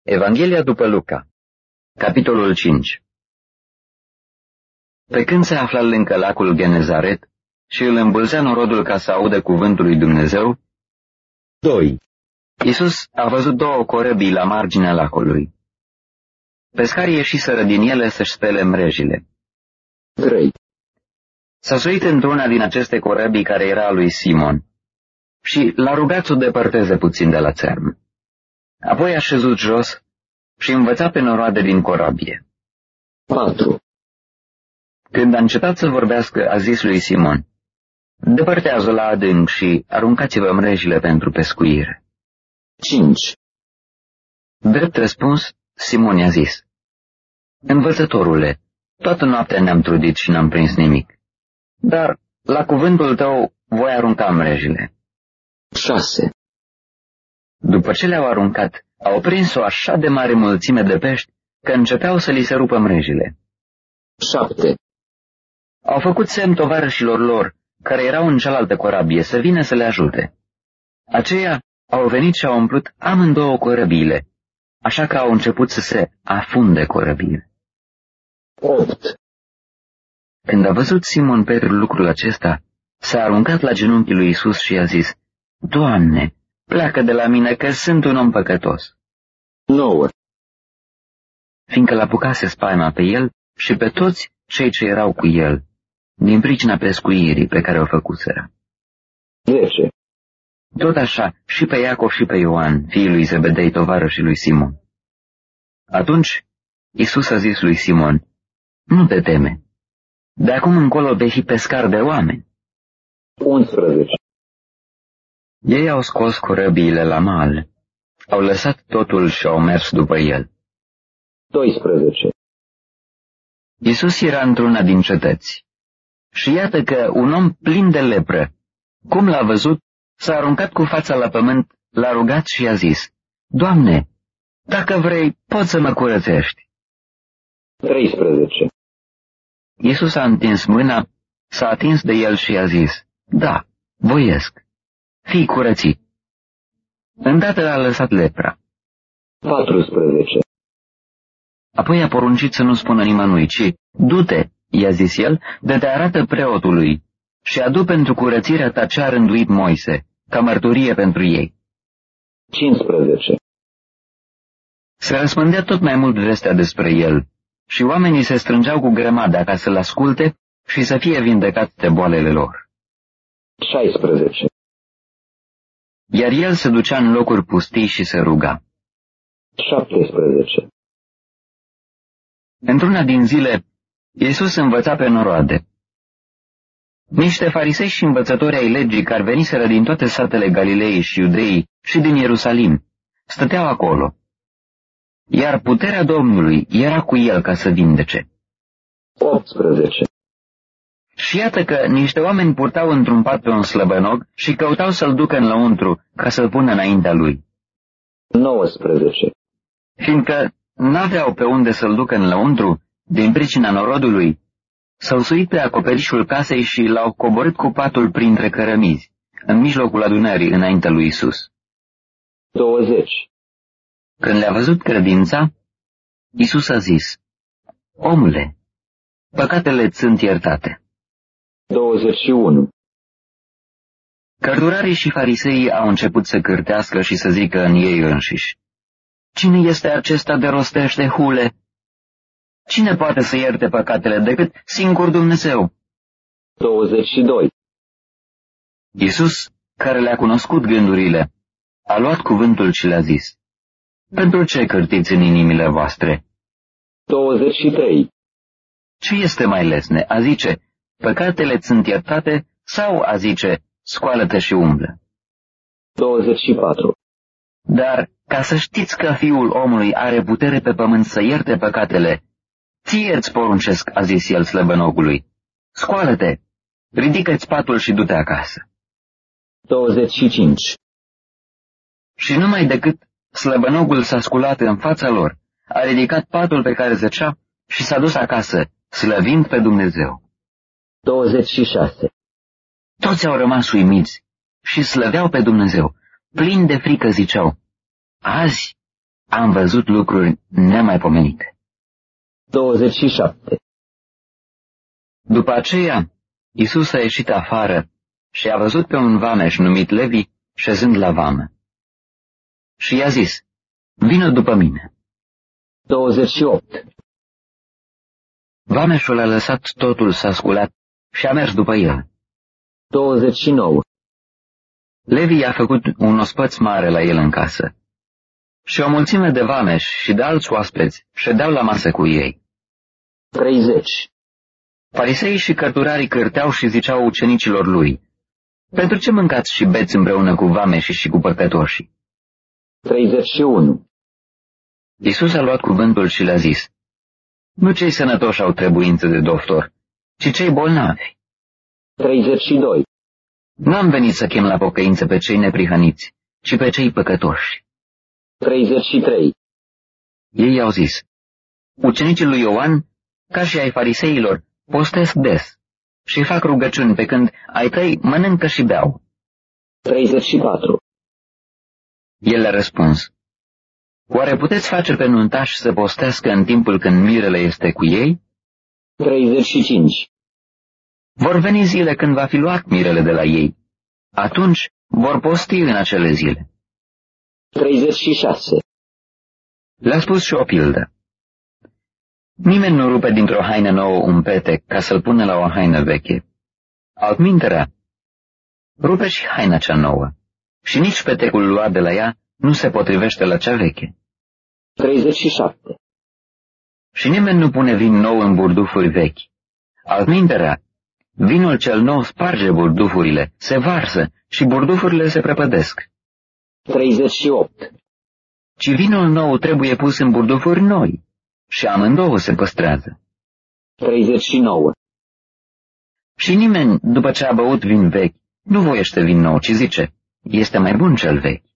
Evanghelia după Luca, capitolul 5. Pe când se afla lângă lacul Genezaret și îl îmbulzea norodul ca să audă cuvântul lui Dumnezeu, 2. Iisus a văzut două corăbii la marginea lacului. Pescarii ieșiseră din ele să-și spele mrejile. 3. S-a suit într-una din aceste corăbii care era a lui Simon și l-a rugat să o depărteze puțin de la țărm. Apoi a șezut jos și învăța pe noroade din corabie. 4. Când a încetat să vorbească, a zis lui Simon: depărtează la adânc și aruncați-vă mrejile pentru pescuire. 5. Drept răspuns, Simon i-a zis: învățătorule, toată noaptea ne-am trudit și n-am prins nimic, dar la cuvântul tău voi arunca mrejile. 6. După ce le-au aruncat, au prins o așa de mare mulțime de pești că începeau să li se rupă mrejile. 7. Au făcut semn tovarășilor lor, care erau în cealaltă corabie, să vină să le ajute. Aceia au venit și au umplut amândouă corăbiile, așa că au început să se afunde corăbiile. 8. Când a văzut Simon Petru lucrul acesta, s-a aruncat la genunchii lui Iisus și i-a zis: Doamne, pleacă de la mine, că sunt un om păcătos. 9. Fiindcă l-apucase spaima pe el și pe toți cei ce erau cu el, din pricina pescuirii pe care o făcuseră. 10. Tot așa și pe Iacov și pe Ioan, fiii lui Zebedei, tovarășii lui Simon. Atunci Iisus a zis lui Simon: nu te teme, de acum încolo vei fi pescar de oameni. 11. Ei au scos corăbiile la mal, au lăsat totul și au mers după el. 12. Iisus era într-una din cetăți și iată că un om plin de lepră, cum l-a văzut, s-a aruncat cu fața la pământ, l-a rugat și i-a zis: Doamne, dacă vrei, poți să mă curățești. 13. Iisus a întins mâna, s-a atins de el și i-a zis: da, voiesc, fii curățit. Îndată a lăsat lepra. 14. Apoi a poruncit să nu spună nimănui, ci: du-te, i-a zis el, de te arată preotului și adu pentru curățirea ta ce a rânduit Moise, ca mărturie pentru ei. 15. Se răspândea tot mai mult vestea despre el și oamenii se strângeau cu grămadă ca să-l asculte și să fie vindecați de boalele lor. 16. Iar el se ducea în locuri pustii și se ruga. 17. Într-una din zile, Iisus învăța pe noroade. Niște farisei și învățători ai legii care veniseră din toate satele Galilei și Iudeii și din Ierusalim stăteau acolo, iar puterea Domnului era cu el ca să vindece. 18. Și iată că niște oameni purtau într-un pat pe un slăbănog și căutau să-l ducă în lăuntru ca să-l pună înaintea lui. 19. Fiindcă n-aveau pe unde să-l ducă în lăuntru, din pricina norodului, s-au suit pe acoperișul casei și l-au coborât cu patul printre cărămizi, în mijlocul adunării înaintea lui Isus. 20. Când le-a văzut credința, Isus a zis: omule, păcatele sunt iertate. 21. Cărturarii și fariseii au început să cârtească și să zică în ei înșiși: cine este acesta de rostește hule? Cine poate să ierte păcatele decât singur Dumnezeu? 22. Iisus, care le-a cunoscut gândurile, a luat cuvântul și le-a zis: pentru ce cârtiți în inimile voastre? 23. Ce este mai lesne, a zice: păcatele sunt iertate, sau a zice: scoală-te și umblă? 24. Dar ca să știți că Fiul omului are putere pe pământ să ierte păcatele, ție îți poruncesc, a zis el slăbănogului: scoală-te, ridică-ți patul și du-te acasă. 25. Și numai decât slăbănogul s-a sculat în fața lor, a ridicat patul pe care zăcea și s-a dus acasă, slăvind pe Dumnezeu. 26. Toți au rămas uimiți și slăveau pe Dumnezeu. Plini de frică ziceau: azi am văzut lucruri nemaipomenite. 27. După aceea, Iisus a ieșit afară și a văzut pe un vameș numit Levi șezând la vamă. Și i-a zis, vină după mine. 28. Vameșul a lăsat totul s-a sculat și a mers după el. 29. Levi a făcut un ospăț mare la el în casă. Și o mulțime de vameși și de alți oaspeți ședeau la masă cu ei. 30. Fariseii și cărturarii cârteau și ziceau ucenicilor lui, pentru ce mâncați și beți împreună cu vameșii și cu păcătoșii? 31. Iisus a luat cuvântul și le-a zis, nu cei sănătoși au trebuință de doctor, ci cei bolnavi. 32. N-am venit să chem la pocăință pe cei neprihăniți, ci pe cei păcătoși. 33. Ei au zis, ucenicii lui Ioan, ca și ai fariseilor, postesc des și fac rugăciuni pe când ai tăi mănâncă și beau. 34. El le-a răspuns, oare puteți face pe nuntași să postească în timpul când mirele este cu ei? 35. Vor veni zile când va fi luat mirele de la ei. Atunci vor posti în acele zile. 36. Le-a spus și o pildă. Nimeni nu rupe dintr-o haină nouă un petec ca să-l pună la o haină veche. Altminterea, rupe și haina cea nouă, și nici petecul luat de la ea nu se potrivește la cea veche. 37. Și nimeni nu pune vin nou în burdufuri vechi. Altminterea, vinul cel nou sparge burdufurile, se varsă și burdufurile se prăpădesc. 38. Ci vinul nou trebuie pus în burdufuri noi și amândouă se păstrează. 39. Și nimeni, după ce a băut vin vechi, nu voiește vin nou, ci zice, este mai bun cel vechi.